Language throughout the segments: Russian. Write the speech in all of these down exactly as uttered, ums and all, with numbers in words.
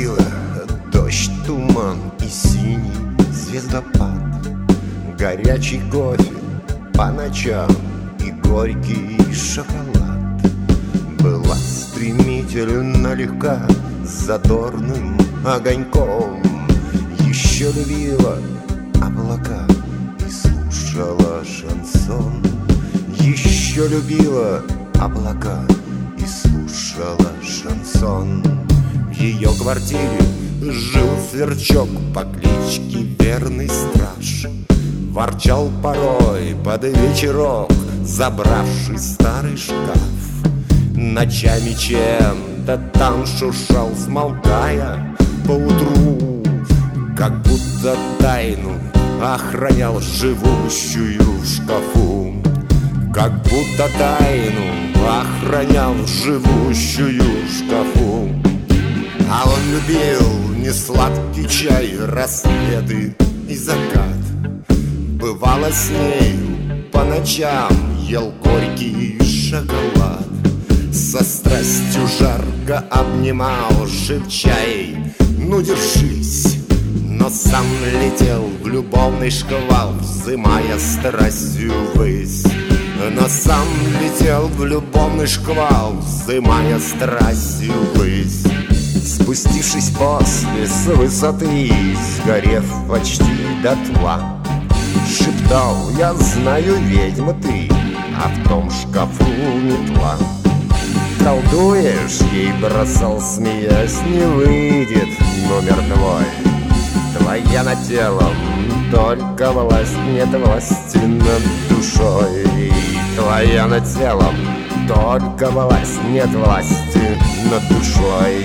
любила дождь, туман и синий звездопад, горячий кофе по ночам и горький шоколад. Была стремительно легка задорным огоньком, еще любила облака и слушала шансон. Еще любила облака и слушала шансон. В ее квартире жил сверчок по кличке Верный Страж. Ворчал порой под вечерок, забравший старый шкаф. Ночами чем-то там шуршал, смолкая поутру, как будто тайну охранял живущую в шкафу. Как будто тайну охранял живущую в шкафу. А он любил несладкий чай, рассветы и закат. Бывало с нею по ночам ел горький шоколад. Со страстью жарко обнимал, шепчай: ну держись. Но сам летел в любовный шквал, взымая страстью ввысь. Но сам летел в любовный шквал, взымая страстью ввысь. Спустившись после с высоты, сгорев почти дотла, шептал: я знаю, ведьма ты, а в том шкафу метла. Колдуешь, ей бросал, смеясь, не выйдет номер твой. Твоя над телом только власть, нет власти над душой. Твоя над телом только власть, нет власти над душой.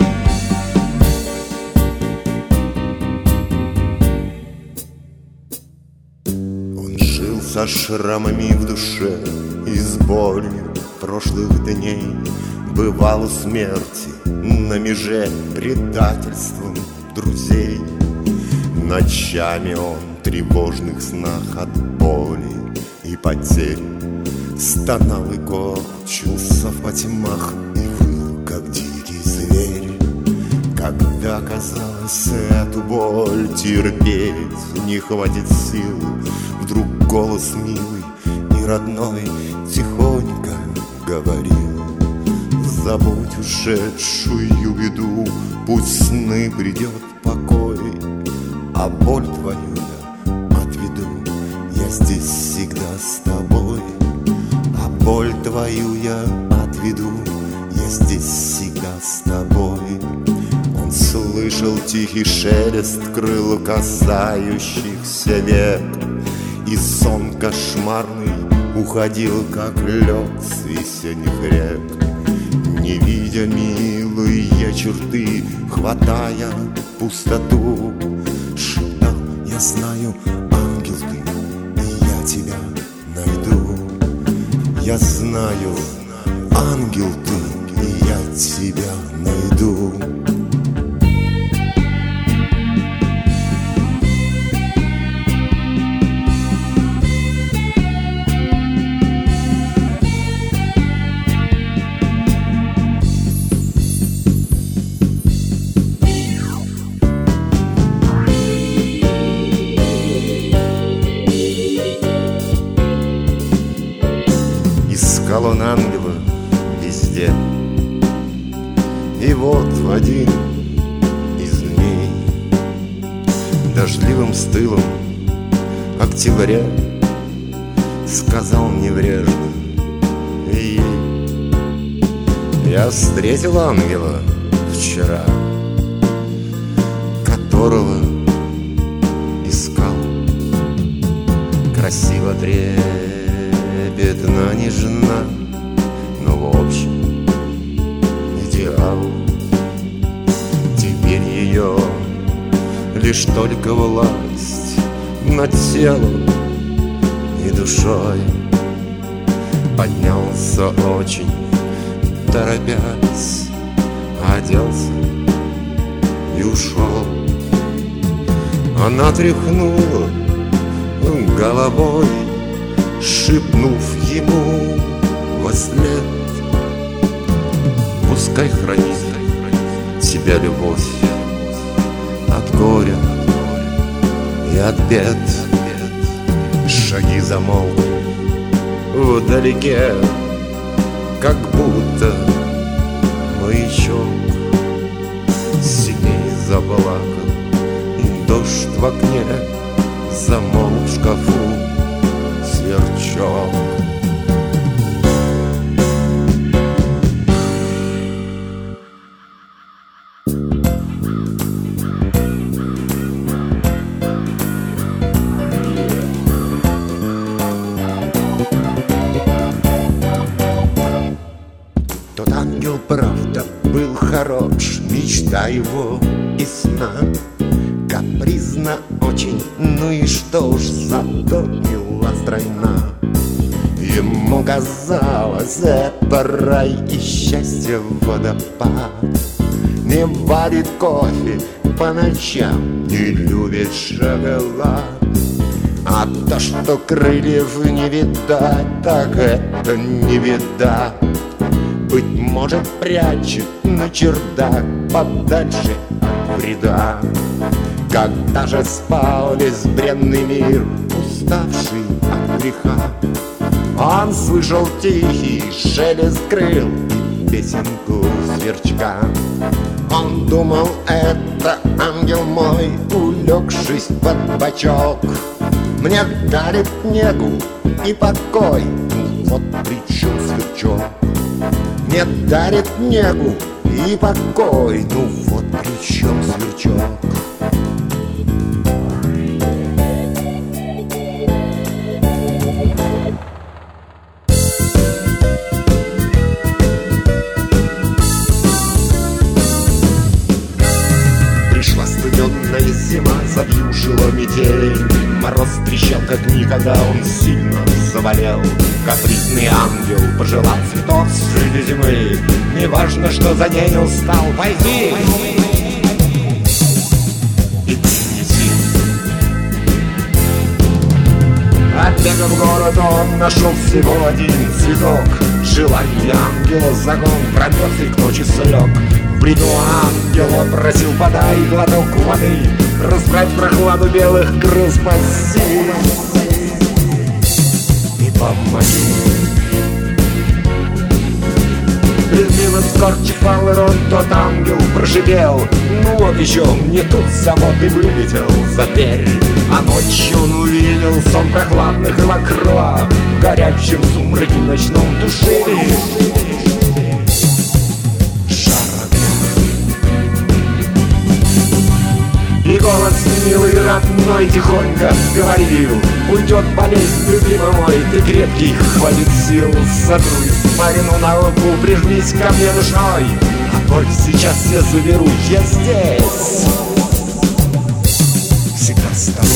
Он жил со шрамами в душе и с болью прошлых дней. Бывал у смерти на меже предательством друзей. Ночами он в тревожных снах от боли и потерь стонал и корчился в потьмах и выл, как дикий зверь. Когда казалось, эту боль терпеть не хватит сил, вдруг голос милый и родной тихонько говорил: забудь ушедшую беду, пусть сны придет покой, а боль твою я отведу, я здесь всегда с тобой. А боль твою я отведу, я здесь всегда с тобой. Он слышал тихий шелест крыл, касающихся век, и сон кошмарный уходил, как лед с весенних рек. Не видя милые черты, хватая пустоту, шептал: я знаю, ангел ты, и я тебя найду. Я знаю, ангел ты, и я тебя найду. Искал он ангела везде, и вот в один из дней, дождливым стылом октября, сказал небрежно ей: я встретил ангела вчера, которого искал. Красиво трепетно, нежна, но в общем идеал. Теперь ее лишь только власть над телом и душой. Поднялся очень торопясь, оделся и ушел. Она тряхнула головой, шепнув ему вослед: пускай хранит тебя любовь горя и от бед. Шаги замолкли вдалеке, как будто маячок. Синий заплакал дождь в окне, замолк в шкафу сверчок. Тот ангел, правда, был хорош, мечта его и сна. Капризна очень, ну и что ж, зато мила стройна. Ему казалось, это рай и счастье водопад. Не варит кофе по ночам, не любит шоколад. А то, что крыльев не видать, так это не видать. Быть может, прячет на чердак подальше от вреда. Когда же спал весь бренный мир, уставший от греха, он слышал тихий шелест крыл и песенку сверчка. Он думал, это ангел мой, улегшись под бочок, мне дарит негу и покой. Ну вот при чем сверчок. Мне дарит негу и покой. Ну вот при чем сверчок. Пришла студенная зима, завьюжила метель. Мороз трещал как никогда, он сильно заболел. Капризный ангел пожелал цветов среди зимы. Неважно, что за ней устал, пойди и принеси. Отбегав в город, он нашел всего один цветок. Желание ангела закон, промерз и к ночи слег. В бреду ангела просил, подай глоток воды, разбрать прохладу белых крыл, спаси и помоги. Безмилым скорчив пал рот, тот ангел прошипел: ну вот еще, мне тут заботы вылетел за дверь. А ночью он увидел сон прохладных крыла в горячем сумраке ночном душили. И голос милый, родной, тихонько говорил: уйдет болезнь, любимый мой, ты крепкий, хватит сил. Сотру испарину на лбу, прижмись ко мне душой, а боль сейчас я заберу, я здесь всегда с тобой.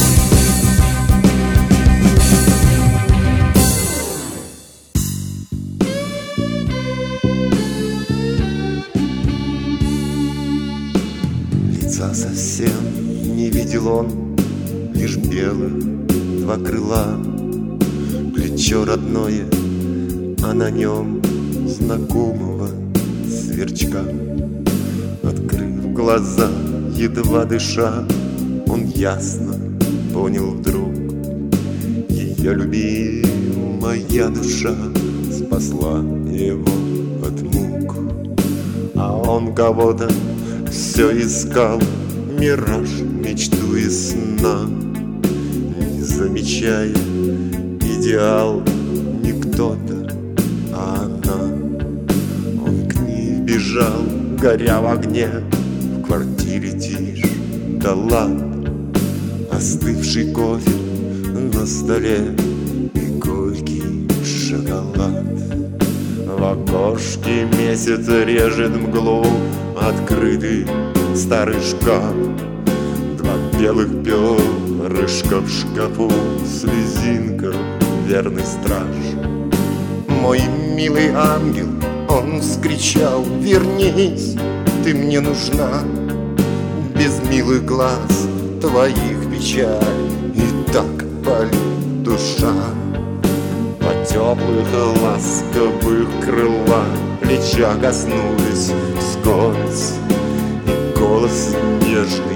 Лица совсем не видел он, лишь белых два крыла. Плечо родное, а на нем знакомого сверчка. Открыв глаза, едва дыша, он ясно понял вдруг: ее любимая душа спасла его от мук. А он кого-то все искал, мираж, мечту и сна, не замечая идеал не кто-то, а она. Он к ней бежал, горя в огне, в квартире тишь да лад, остывший кофе на столе и горький шоколад. В окошке месяц режет мглу открытый старый шкаф. Два белых перышка в шкафу, слезинка, верный страж. Мой милый ангел, он вскричал: вернись, ты мне нужна. Без милых глаз твоих печаль и так болит душа. По теплых ласковых крылах плеча коснулись вскользь, и голос нежный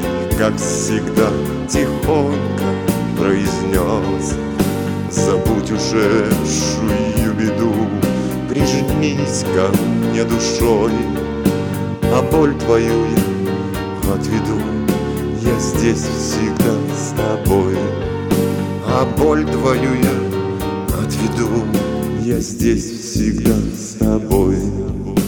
как всегда, тихонько произнес: забудь уже жую беду, прижмись ко мне душой, а боль твою я отведу, я здесь всегда с тобой. А боль твою я отведу, я здесь всегда с тобой.